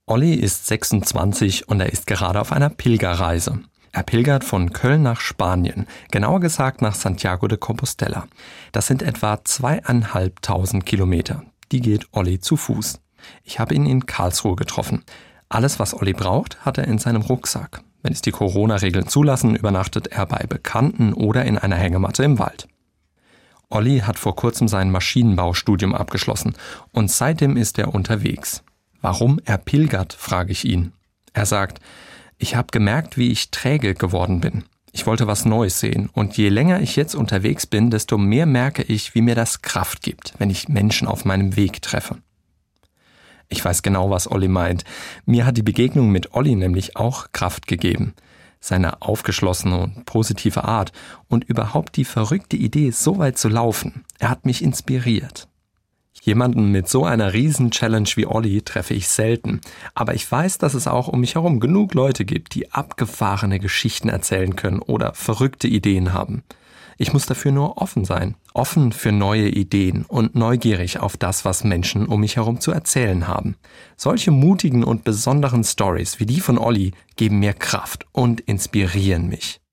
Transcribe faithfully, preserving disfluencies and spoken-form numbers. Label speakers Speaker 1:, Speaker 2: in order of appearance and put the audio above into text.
Speaker 1: Olli ist sechsundzwanzig und er ist gerade auf einer Pilgerreise. Er pilgert von Köln nach Spanien, genauer gesagt nach Santiago de Compostela. Das sind etwa zweieinhalbtausend Kilometer. Die geht Olli zu Fuß. Ich habe ihn in Karlsruhe getroffen. Alles, was Olli braucht, hat er in seinem Rucksack. Wenn es die Corona-Regeln zulassen, übernachtet er bei Bekannten oder in einer Hängematte im Wald. Olli hat vor kurzem sein Maschinenbaustudium abgeschlossen und seitdem ist er unterwegs. Warum er pilgert, frage ich ihn. Er sagt, ich habe gemerkt, wie ich träge geworden bin. Ich wollte was Neues sehen und je länger ich jetzt unterwegs bin, desto mehr merke ich, wie mir das Kraft gibt, wenn ich Menschen auf meinem Weg treffe. Ich weiß genau, was Olli meint. Mir hat die Begegnung mit Olli nämlich auch Kraft gegeben. Seine aufgeschlossene und positive Art und überhaupt die verrückte Idee, so weit zu laufen. Er hat mich inspiriert. Jemanden mit so einer Riesen-Challenge wie Olli treffe ich selten. Aber ich weiß, dass es auch um mich herum genug Leute gibt, die abgefahrene Geschichten erzählen können oder verrückte Ideen haben. Ich muss dafür nur offen sein. Offen für neue Ideen und neugierig auf das, was Menschen um mich herum zu erzählen haben. Solche mutigen und besonderen Stories wie die von Olli geben mir Kraft und inspirieren mich.